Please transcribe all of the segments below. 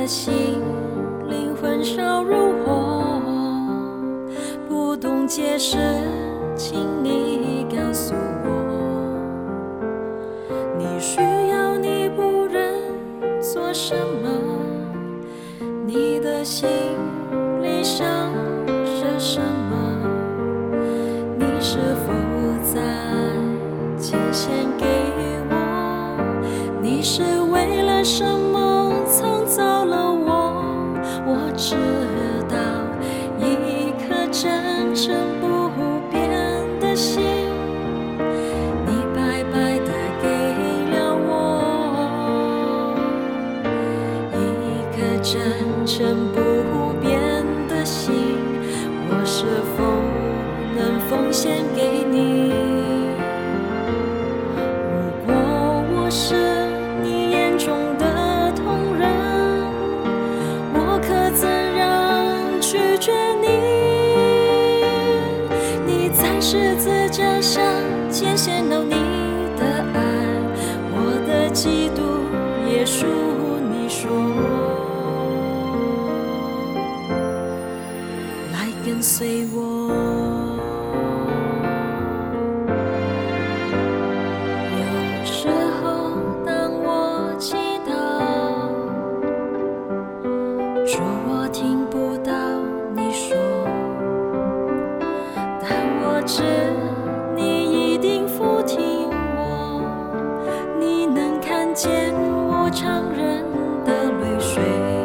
的心，灵魂烧如火，不懂解释，请你告诉我，你需要你不忍做什么？你的心里想着什么？你是否在界限给我？你是为了什么创造了我？我知道一颗真诚不变的心，你白白地给了我一颗真诚不变的心，我是否能奉献给你？如果我是你眼中的同人，我可怎样拒绝你？你在十字架上拣选了你的爱，我的嫉妒也属你说，来跟随我。有时候当我祈祷，主我听不到你说，但我知你一定俯听我，你能看见我常人的泪水，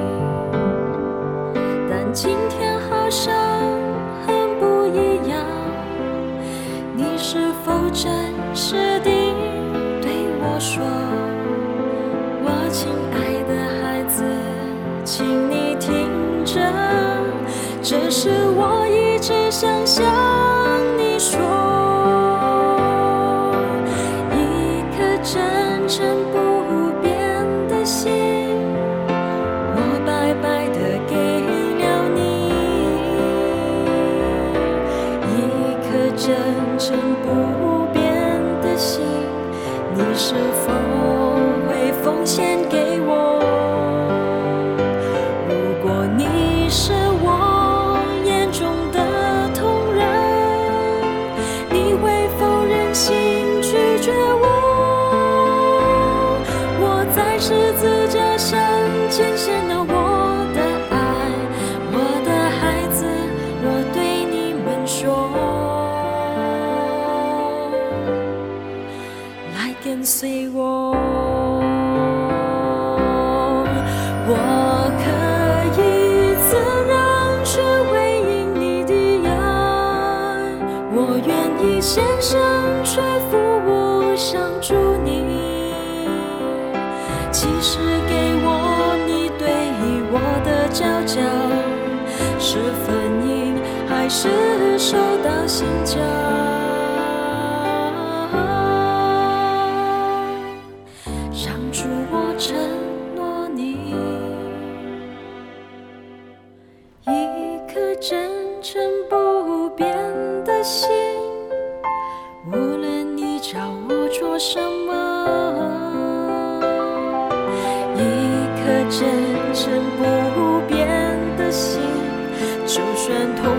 但今天好像很不一样，你是否真实地对我说，我亲爱的孩子，请你听着，这是我一直想向你说，一颗真诚不变的心，我白白地给了你一颗真诚不变的心，你是否会奉献给我？如果你是我眼中的同人，你会否忍心拒绝我？我在十字架上拣选了我的爱，我的孩子，我对你们说，来跟随我。我可以怎样去回应你的爱？我愿意献上全副我想助你。其实给我你对我的教教，是分应还是受到刑教？让主我承诺你一颗真诚不变的心，无论你叫我做什么，一颗真诚不变的心，就算痛